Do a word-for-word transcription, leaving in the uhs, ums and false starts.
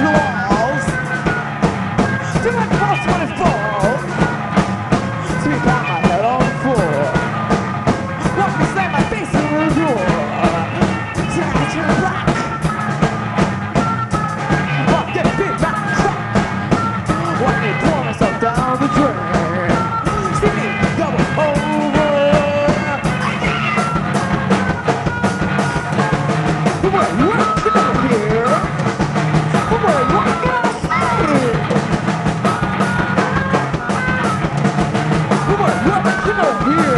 to the walls. Do like the boss when it falls. See me pat my head on the floor. Watch me slam my face in the door. Till I turn black. I'll get a big back truck. Watch me pour myself down the drain. See me double over. But where you walking over here? But where you walking outside? But where you walking over here?